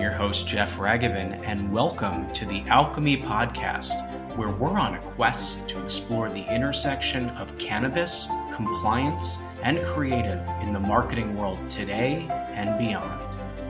your host, Jeff Ragavin, and welcome to the Alchemy Podcast, where we're on a quest to explore the intersection of cannabis, compliance, and creative in the marketing world today and beyond.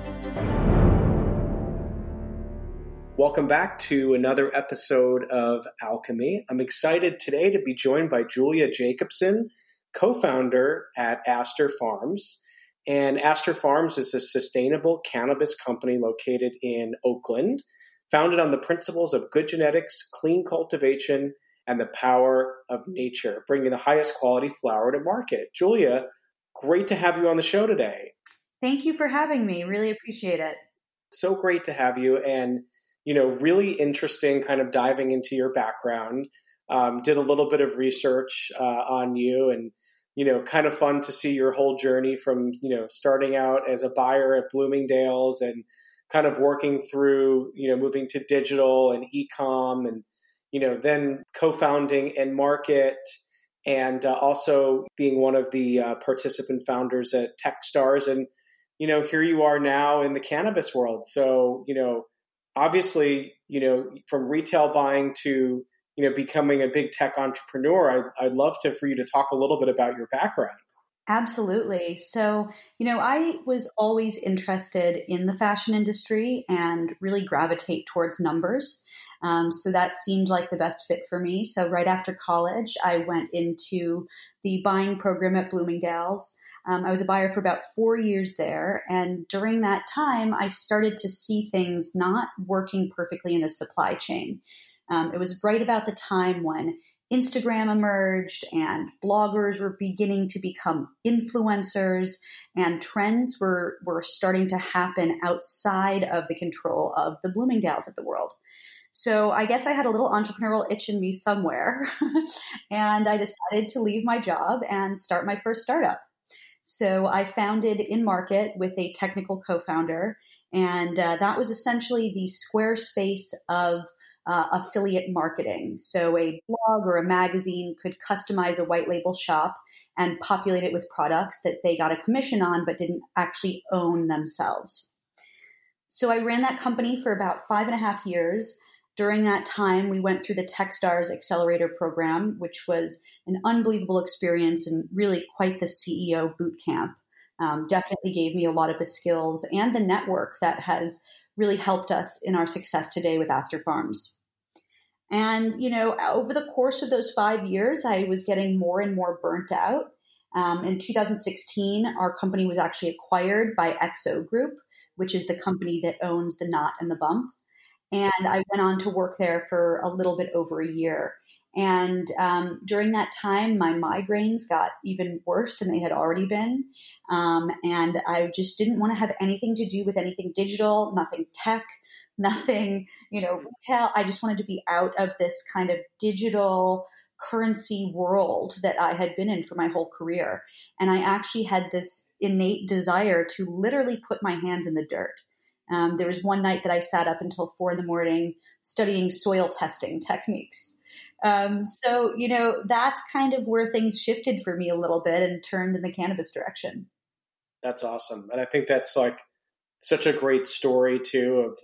Welcome back to another episode of Alchemy. I'm excited today to be joined by Julia Jacobson, co-founder at Aster Farms. And Aster Farms is a sustainable cannabis company located in Oakland, founded on the principles of good genetics, clean cultivation, and the power of nature, bringing the highest quality flower to market. Julia, great to have you on the show today. Thank you for having me. Really appreciate it. So great to have you. And, really interesting kind of diving into your background. Did a little bit of research on you and kind of fun to see your whole journey from, starting out as a buyer at Bloomingdale's and kind of working through, moving to digital and e-com and, then co-founding Enmarket and also being one of the participant founders at Techstars. And, here you are now in the cannabis world. So, obviously, from retail buying to becoming a big tech entrepreneur, I'd love for you to talk a little bit about your background. Absolutely. So, I was always interested in the fashion industry and really gravitate towards numbers. So that seemed like the best fit for me. So right after college, I went into the buying program at Bloomingdale's. I was a buyer for about 4 years there. And during that time, I started to see things not working perfectly in the supply chain. It was right about the time when Instagram emerged and bloggers were beginning to become influencers and trends were starting to happen outside of the control of the Bloomingdale's of the world. So I guess I had a little entrepreneurial itch in me somewhere and I decided to leave my job and start my first startup. So I founded Enmarket with a technical co-founder, and that was essentially the Squarespace of affiliate marketing. So a blog or a magazine could customize a white label shop and populate it with products that they got a commission on but didn't actually own themselves. So I ran that company for about 5.5 years. During that time, we went through the Techstars Accelerator program, which was an unbelievable experience and really quite the CEO boot camp. Definitely gave me a lot of the skills and the network that has really helped us in our success today with Aster Farms. And, over the course of those 5 years, I was getting more and more burnt out. In 2016, our company was actually acquired by XO Group, which is the company that owns The Knot and The Bump. And I went on to work there for a little bit over a year. And during that time, my migraines got even worse than they had already been. And I just didn't want to have anything to do with anything digital, nothing tech, nothing, retail. I just wanted to be out of this kind of digital currency world that I had been in for my whole career. And I actually had this innate desire to literally put my hands in the dirt. There was one night that I sat up until 4 a.m. studying soil testing techniques. So, that's kind of where things shifted for me a little bit and turned in the cannabis direction. That's awesome. And I think that's like such a great story too of,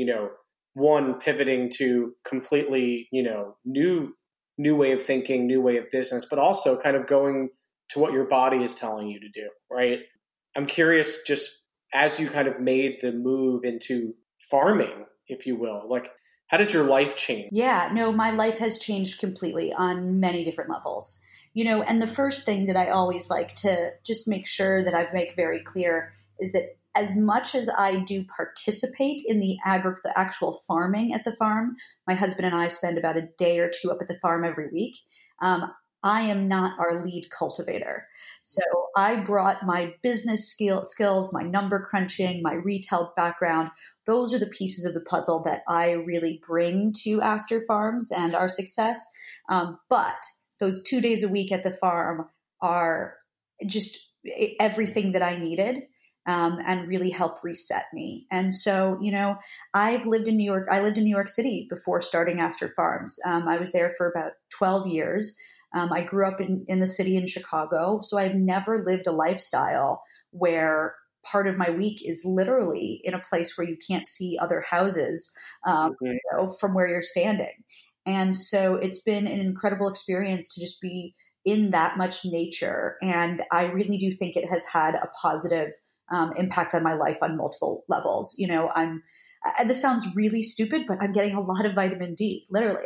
one pivoting to completely, new way of thinking, new way of business, but also kind of going to what your body is telling you to do, right? I'm curious, just as you kind of made the move into farming, if you will, like how did your life change? Yeah, no, my life has changed completely on many different levels. And the first thing that I always like to just make sure that I make very clear is that as much as I do participate in the actual farming at the farm, my husband and I spend about a day or two up at the farm every week. I am not our lead cultivator. So I brought my business skills, my number crunching, my retail background. Those are the pieces of the puzzle that I really bring to Aster Farms and our success. But those 2 days a week at the farm are just everything that I needed. And really help reset me. And so, I've lived in New York. I lived in New York City before starting Aster Farms. I was there for about 12 years. I grew up in the city in Chicago. So I've never lived a lifestyle where part of my week is literally in a place where you can't see other houses, from where you're standing. And so it's been an incredible experience to just be in that much nature. And I really do think it has had a positive impact on my life on multiple levels. This sounds really stupid, but I'm getting a lot of vitamin D. Literally,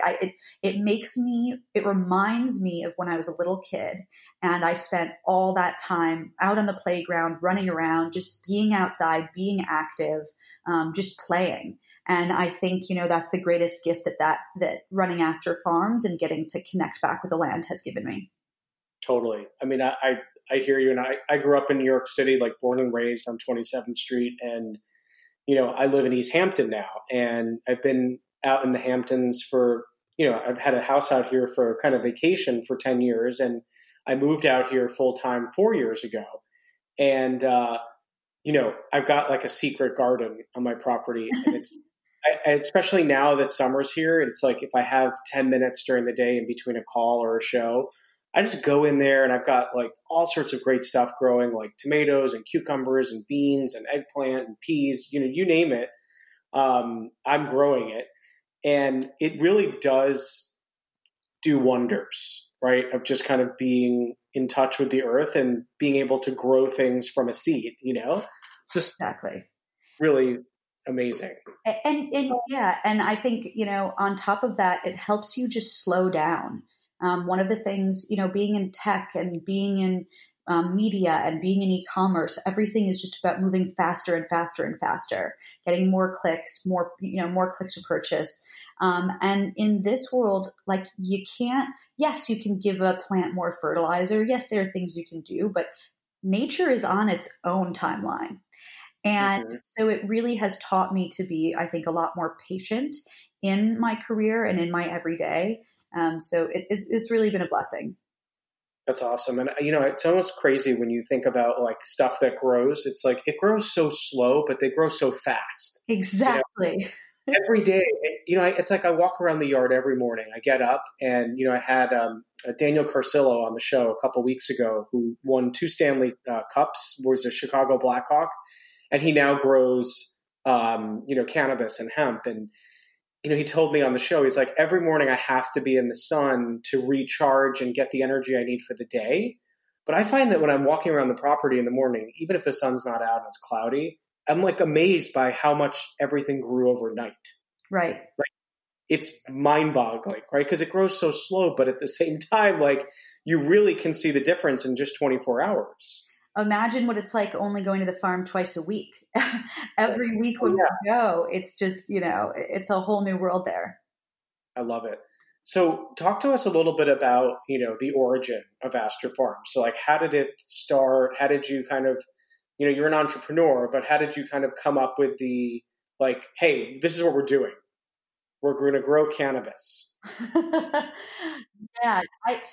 it reminds me of when I was a little kid and I spent all that time out on the playground, running around, just being outside, being active, just playing. And I think, that's the greatest gift that running Astor Farms and getting to connect back with the land has given me. Totally. I mean, I hear you. And I grew up in New York City, like born and raised on 27th Street. And, I live in East Hampton now. And I've been out in the Hamptons for, I've had a house out here for kind of vacation for 10 years. And I moved out here full time 4 years ago. And, I've got like a secret garden on my property. And it's, especially now that summer's here, it's like if I have 10 minutes during the day in between a call or a show, I just go in there and I've got like all sorts of great stuff growing, like tomatoes and cucumbers and beans and eggplant and peas, you name it. I'm growing it. And it really does do wonders, right? Of just kind of being in touch with the earth and being able to grow things from a seed, It's just exactly really amazing. And I think, on top of that, it helps you just slow down. One of the things, being in tech and being in media and being in e-commerce, everything is just about moving faster and faster and faster, getting more clicks, more clicks to purchase. And in this world, like you can give a plant more fertilizer. Yes, there are things you can do, but nature is on its own timeline. And so it really has taught me to be, I think, a lot more patient in my career and in my everyday. So it's really been a blessing. That's awesome. And, it's almost crazy when you think about like stuff that grows. It's like it grows so slow, but they grow so fast. Exactly. Every day, it's like I walk around the yard every morning. I get up and, I had Daniel Carcillo on the show a couple weeks ago who won 2 Stanley Cups, was a Chicago Blackhawk. And he now grows, cannabis and hemp. And, he told me on the show, he's like, every morning I have to be in the sun to recharge and get the energy I need for the day. But I find that when I'm walking around the property in the morning, even if the sun's not out and it's cloudy, I'm like amazed by how much everything grew overnight. Right. It's mind boggling, right? Because it grows so slow, but at the same time, like you really can see the difference in just 24 hours. Imagine what it's like only going to the farm twice a week. Every week when we go, it's just, it's a whole new world there. I love it. So talk to us a little bit about, the origin of Astor Farms. So like, how did it start? How did you kind of, you're an entrepreneur, but how did you kind of come up with the, like, hey, this is what we're doing. We're going to grow cannabis. Yeah.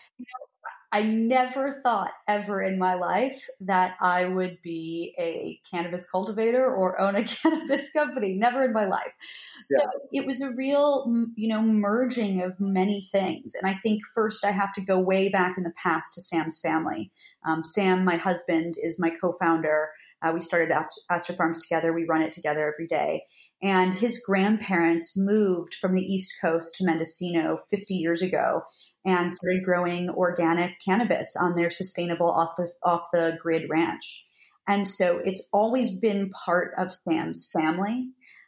I never thought ever in my life that I would be a cannabis cultivator or own a cannabis company. Never in my life. So it was a real, merging of many things. And I think first I have to go way back in the past to Sam's family. Sam, my husband, is my co-founder. We started Astor Farms together. We run it together every day. And his grandparents moved from the East Coast to Mendocino 50 years ago and started growing organic cannabis on their sustainable off the grid ranch. And so it's always been part of Sam's family.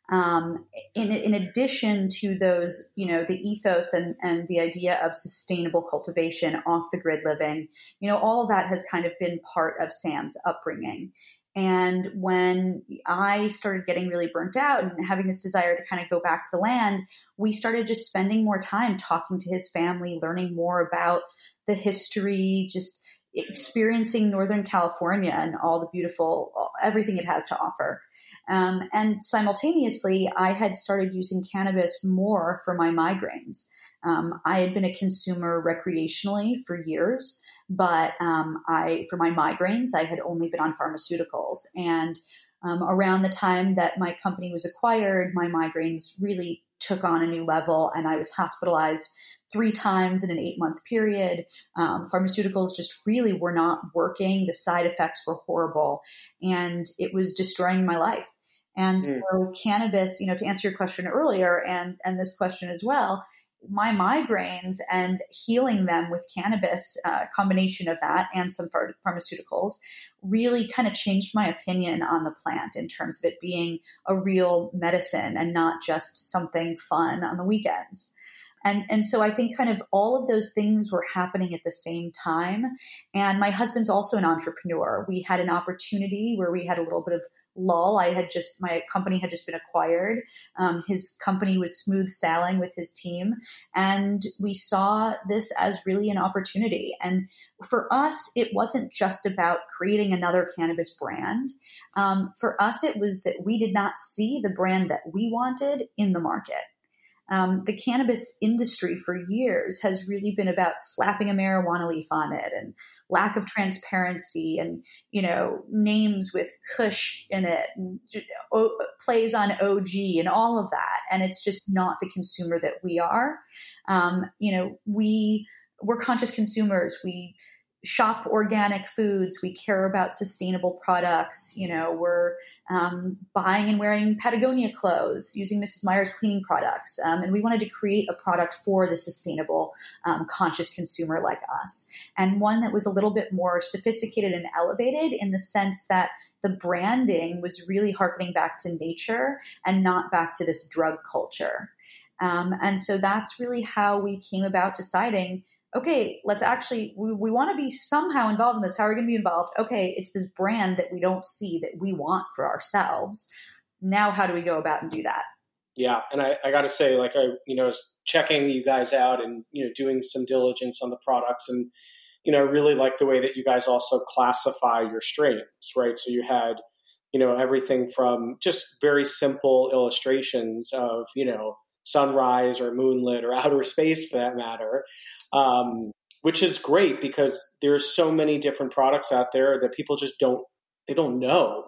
In addition to those, the ethos and the idea of sustainable cultivation, off the grid living, all of that has kind of been part of Sam's upbringing. And when I started getting really burnt out and having this desire to kind of go back to the land, we started just spending more time talking to his family, learning more about the history, just experiencing Northern California and all the beautiful, everything it has to offer. And simultaneously, I had started using cannabis more for my migraines. I had been a consumer recreationally for years, but for my migraines, I had only been on pharmaceuticals. And around the time that my company was acquired, my migraines really took on a new level, and I was hospitalized 3 times in an 8-month period. Pharmaceuticals just really were not working. The side effects were horrible, and it was destroying my life. And so cannabis, to answer your question earlier and this question as well, my migraines and healing them with cannabis, combination of that and some pharmaceuticals, really kind of changed my opinion on the plant in terms of it being a real medicine and not just something fun on the weekends. And so I think kind of all of those things were happening at the same time. And my husband's also an entrepreneur. We had an opportunity where we had a little bit of lull. My company had just been acquired. His company was smooth sailing with his team. And we saw this as really an opportunity. And for us, it wasn't just about creating another cannabis brand. For us, it was that we did not see the brand that we wanted in the market. The cannabis industry for years has really been about slapping a marijuana leaf on it and lack of transparency and, names with Kush in it and plays on OG and all of that. And it's just not the consumer that we are. We're conscious consumers. We shop organic foods. We care about sustainable products. We're buying and wearing Patagonia clothes, using Mrs. Meyer's cleaning products. And we wanted to create a product for the sustainable, conscious consumer like us. And one that was a little bit more sophisticated and elevated in the sense that the branding was really harkening back to nature and not back to this drug culture. And so that's really how we came about deciding, okay, we want to be somehow involved in this. How are we going to be involved? Okay, it's this brand that we don't see that we want for ourselves. Now, how do we go about and do that? Yeah. And I got to say, I was checking you guys out and, doing some diligence on the products. And, I really like the way that you guys also classify your strains, right? So you had, everything from just very simple illustrations of, sunrise or moonlit or outer space for that matter, which is great because there's so many different products out there that people just don't know.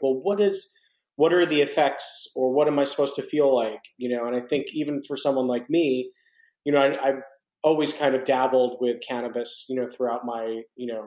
What are the effects or what am I supposed to feel like? And I think even for someone like me, I've always kind of dabbled with cannabis, throughout my,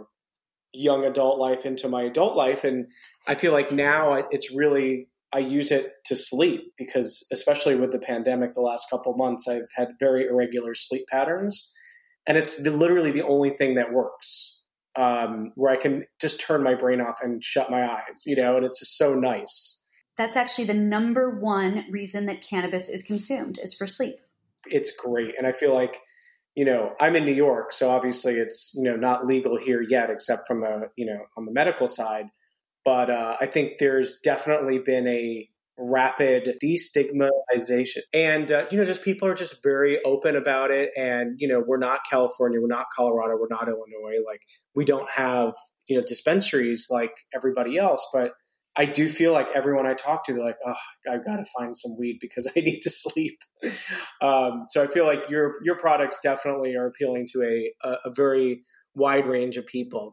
young adult life into my adult life. And I feel like now it's really, I use it to sleep because especially with the pandemic, the last couple of months, I've had very irregular sleep patterns. And it's literally the only thing that works, where I can just turn my brain off and shut my eyes, and it's just so nice. That's actually the number one reason that cannabis is consumed is for sleep. It's great. And I feel like, I'm in New York, so obviously it's, not legal here yet, except from on the medical side. But I think there's definitely been a rapid destigmatization. And, just people are just very open about it. And, we're not California, we're not Colorado, we're not Illinois. We don't have, dispensaries like everybody else. But I do feel like everyone I talk to, they're like, oh, I've got to find some weed because I need to sleep. So I feel like your products definitely are appealing to a very wide range of people.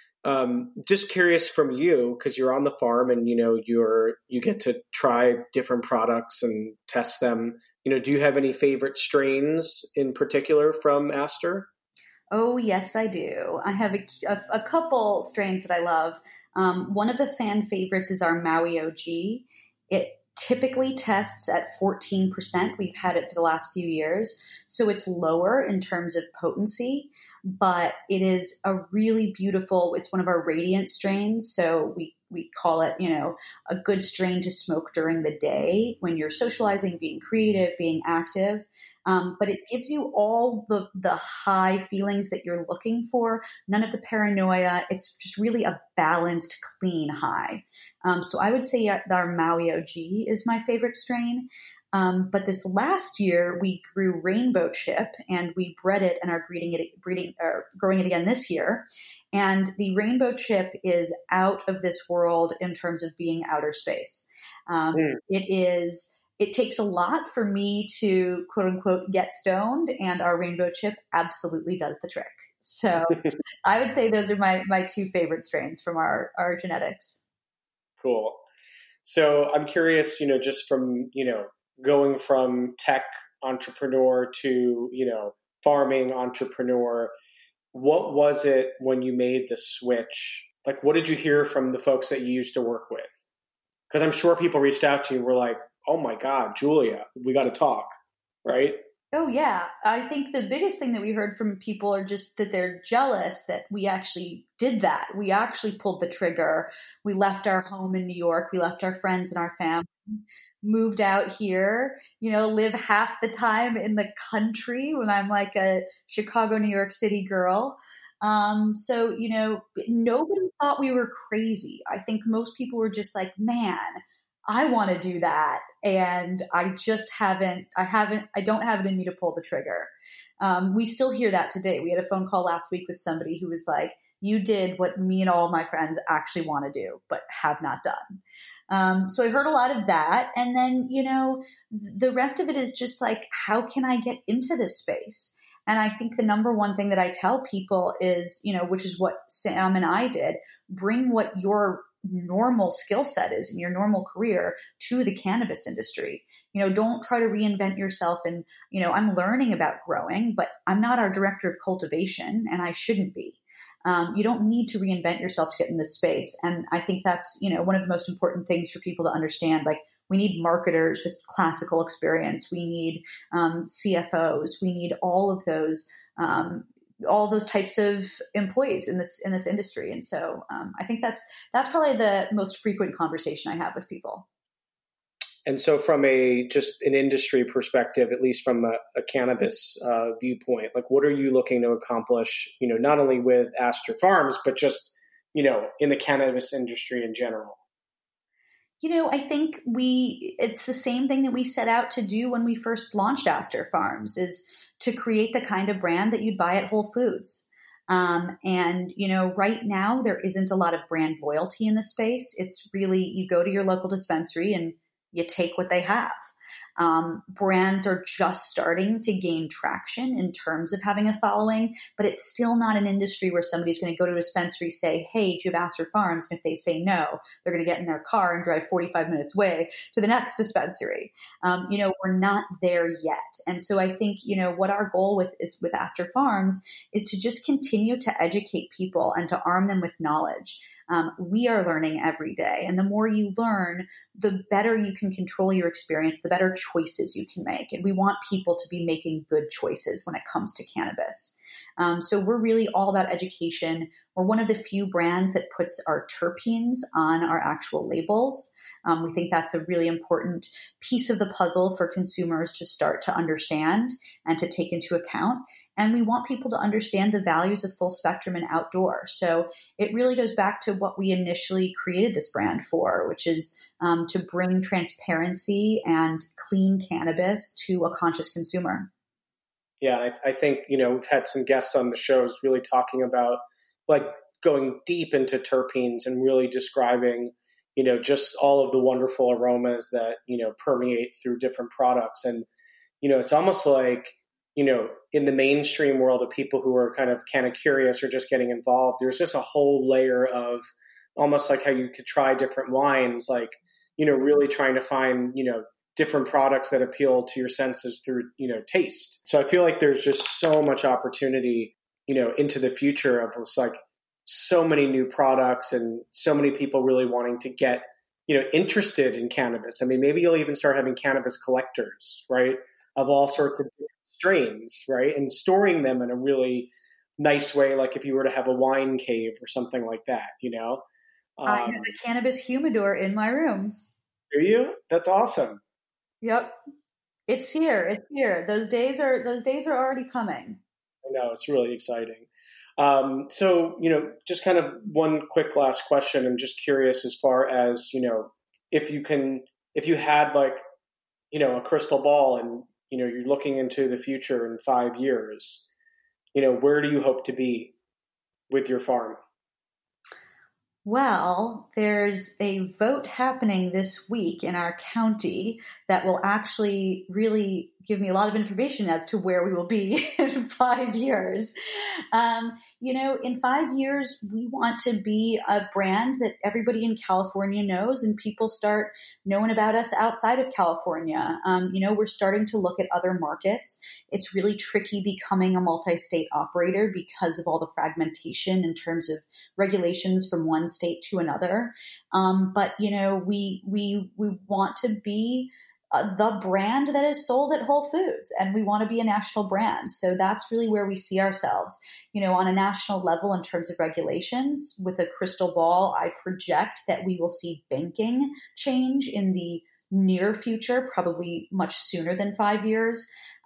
Just curious from you, because you're on the farm and, you get to try different products and test them. Do you have any favorite strains in particular from Aster? Oh, yes, I do. I have a couple strains that I love. One of the fan favorites is our Maui OG. It typically tests at 14%. We've had it for the last few years. So it's lower in terms of potency, but it is a really beautiful, it's one of our radiant strains. So we call it, a good strain to smoke during the day when you're socializing, being creative, being active. But it gives you all the high feelings that you're looking for, none of the paranoia. It's just really a balanced, clean high. So I would say our Maui OG is my favorite strain. But this last year we grew Rainbow Chip and we bred it and are growing it again this year. And the Rainbow Chip is out of this world in terms of being outer space. It takes a lot for me to quote unquote get stoned, and our Rainbow Chip absolutely does the trick. So I would say those are my two favorite strains from our genetics. Cool. So I'm curious, just from, going from tech entrepreneur to, farming entrepreneur. What was it when you made the switch? Like, what did you hear from the folks that you used to work with? Because I'm sure people reached out to you and were like, oh my God, Julia, we got to talk, right? Oh, yeah. I think the biggest thing that we heard from people are just that they're jealous that we actually did that. We actually pulled the trigger. We left our home in New York. We left our friends and our family, moved out here, live half the time in the country when I'm like a Chicago, New York City girl. So, nobody thought we were crazy. I think most people were just like, man, I want to do that. And I don't have it in me to pull the trigger. We still hear that today. We had a phone call last week with somebody who was like, you did what me and all of my friends actually want to do, but have not done. So I heard a lot of that. And then, the rest of it is just like, how can I get into this space? And I think the number one thing that I tell people is, which is what Sam and I did, bring what your normal skill set is in your normal career to the cannabis industry. Don't try to reinvent yourself. And, I'm learning about growing, but I'm not our director of cultivation and I shouldn't be. You don't need to reinvent yourself to get in this space. And I think that's, one of the most important things for people to understand. Like, we need marketers with classical experience. We need CFOs. We need all of those types of employees in this industry. And so I think that's probably the most frequent conversation I have with people. And so from just an industry perspective, at least from a cannabis viewpoint, like, what are you looking to accomplish, not only with Aster Farms, but just, in the cannabis industry in general? I think it's the same thing that we set out to do when we first launched Aster Farms, is to create the kind of brand that you'd buy at Whole Foods. And right now there isn't a lot of brand loyalty in the space. It's really, you go to your local dispensary and you take what they have. Brands are just starting to gain traction in terms of having a following, but it's still not an industry where somebody's going to go to a dispensary, say, hey, do you have Aster Farms? And if they say no, they're going to get in their car and drive 45 minutes away to the next dispensary. We're not there yet. And so I think, what our goal with Aster Farms is to just continue to educate people and to arm them with knowledge. We are learning every day. And the more you learn, the better you can control your experience, the better choices you can make. And we want people to be making good choices when it comes to cannabis. So we're really all about education. We're one of the few brands that puts our terpenes on our actual labels. We think that's a really important piece of the puzzle for consumers to start to understand and to take into account. And we want people to understand the values of full spectrum and outdoor. So it really goes back to what we initially created this brand for, which is to bring transparency and clean cannabis to a conscious consumer. Yeah, I think, we've had some guests on the shows really talking about, like, going deep into terpenes and really describing, just all of the wonderful aromas that, permeate through different products. And, it's almost like, in the mainstream world of people who are kind of curious or just getting involved, there's just a whole layer of almost like how you could try different wines, like, really trying to find, different products that appeal to your senses through, taste. So I feel like there's just so much opportunity, into the future of just like so many new products and so many people really wanting to get, interested in cannabis. I mean, maybe you'll even start having cannabis collectors, right? Of all sorts of strains, right? And storing them in a really nice way, like if you were to have a wine cave or something like that, I have a cannabis humidor in my room. Do you? That's awesome. Yep. It's here. It's here. Those days are already coming. I know, it's really exciting. So, just kind of one quick last question. I'm just curious as far as, if you had like, a crystal ball and, you're looking into the future in 5 years, where do you hope to be with your farm? Well, there's a vote happening this week in our county that will actually really give me a lot of information as to where we will be in 5 years. In 5 years, we want to be a brand that everybody in California knows and people start knowing about us outside of California. We're starting to look at other markets. It's really tricky becoming a multi-state operator because of all the fragmentation in terms of regulations from one state to another. But we want to be the brand that is sold at Whole Foods, and we want to be a national brand. So that's really where we see ourselves, on a national level in terms of regulations. With a crystal ball, I project that we will see banking change in the near future, probably much sooner than 5 years.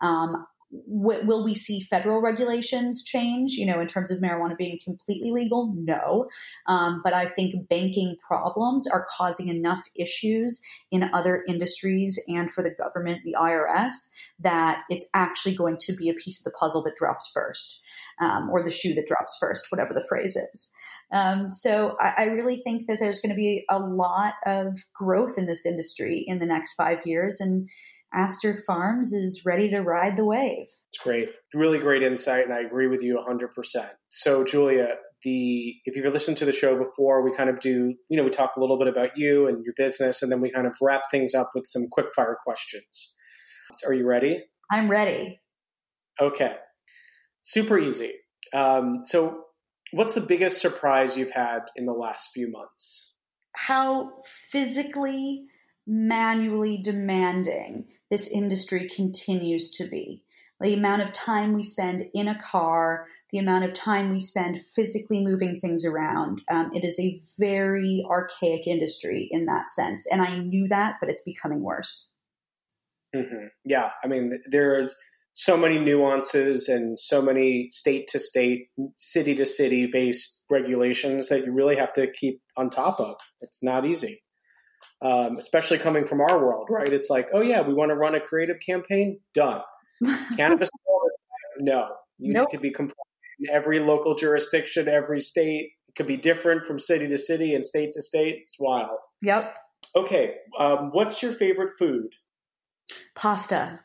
Will we see federal regulations change, in terms of marijuana being completely legal? No. But I think banking problems are causing enough issues in other industries and for the government, the IRS, that it's actually going to be a piece of the puzzle that drops first, or the shoe that drops first, whatever the phrase is. So I really think that there's going to be a lot of growth in this industry in the next 5 years, and Astor Farms is ready to ride the wave. It's great. Really great insight, and I agree with you 100%. So, Julia, if you've listened to the show before, we kind of do, we talk a little bit about you and your business, and then we kind of wrap things up with some quick fire questions. Are you ready? I'm ready. Okay. Super easy. So what's the biggest surprise you've had in the last few months? How physically, manually demanding this industry continues to be. The amount of time we spend in a car, the amount of time we spend physically moving things around. It is a very archaic industry in that sense. And I knew that, but it's becoming worse. Mm-hmm. Yeah. I mean, there's so many nuances and so many state to state, city to city based regulations that you really have to keep on top of. It's not easy. Especially coming from our world, right? It's like, oh yeah, we want to run a creative campaign. Done. Cannabis, no. You Nope. need to be compliant in every local jurisdiction, every state. It could be different from city to city and state to state. It's wild. Yep. Okay. What's your favorite food? Pasta.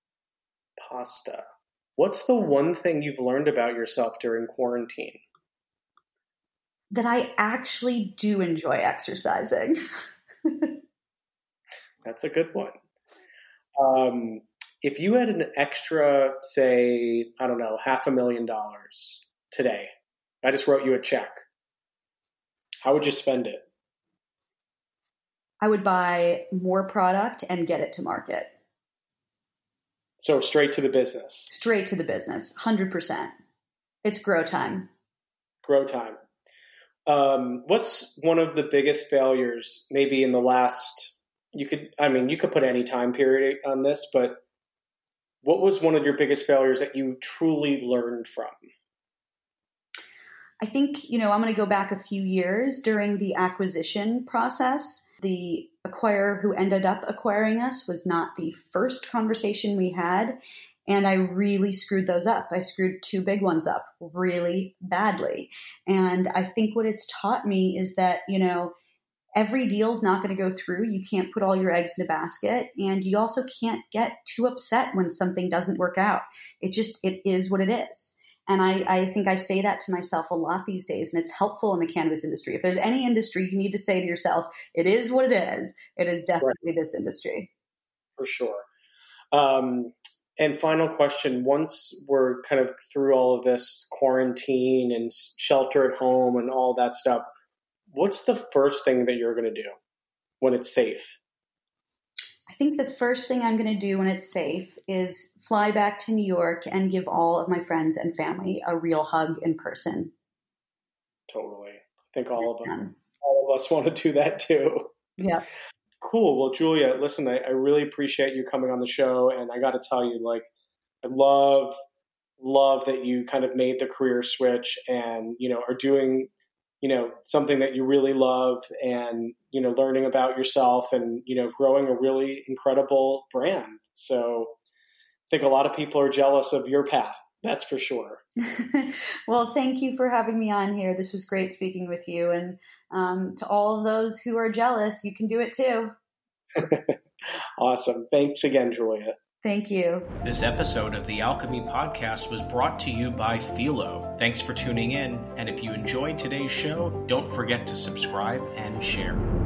Pasta. What's the one thing you've learned about yourself during quarantine? That I actually do enjoy exercising. That's a good one. If you had an extra, say, I don't know, $500,000 today, I just wrote you a check, how would you spend it? I would buy more product and get it to market. So straight to the business. Straight to the business, 100%. It's grow time. Grow time. What's one of the biggest failures maybe in the last, you could put any time period on this, but what was one of your biggest failures that you truly learned from? I think, I'm going to go back a few years during the acquisition process. The acquirer who ended up acquiring us was not the first conversation we had. And I really screwed those up. I screwed two big ones up really badly. And I think what it's taught me is that, every deal's not going to go through. You can't put all your eggs in a basket. And you also can't get too upset when something doesn't work out. It is what it is. And I think I say that to myself a lot these days, and it's helpful in the cannabis industry. If there's any industry you need to say to yourself, it is what it is. It is definitely this industry. For sure. And final question, once we're kind of through all of this quarantine and shelter at home and all that stuff, what's the first thing that you're going to do when it's safe? I think the first thing I'm going to do when it's safe is fly back to New York and give all of my friends and family a real hug in person. Totally. I think all of us want to do that too. Yeah. Cool. Well, Julia, listen, I really appreciate you coming on the show. And I got to tell you, I love that you kind of made the career switch and, are doing, something that you really love and, learning about yourself and, growing a really incredible brand. So I think a lot of people are jealous of your path. That's for sure. Well, thank you for having me on here. This was great speaking with you. And to all of those who are jealous, you can do it too. Awesome. Thanks again, Julia. Thank you. This episode of the Alchemy Podcast was brought to you by Philo. Thanks for tuning in, and if you enjoyed today's show, don't forget to subscribe and share.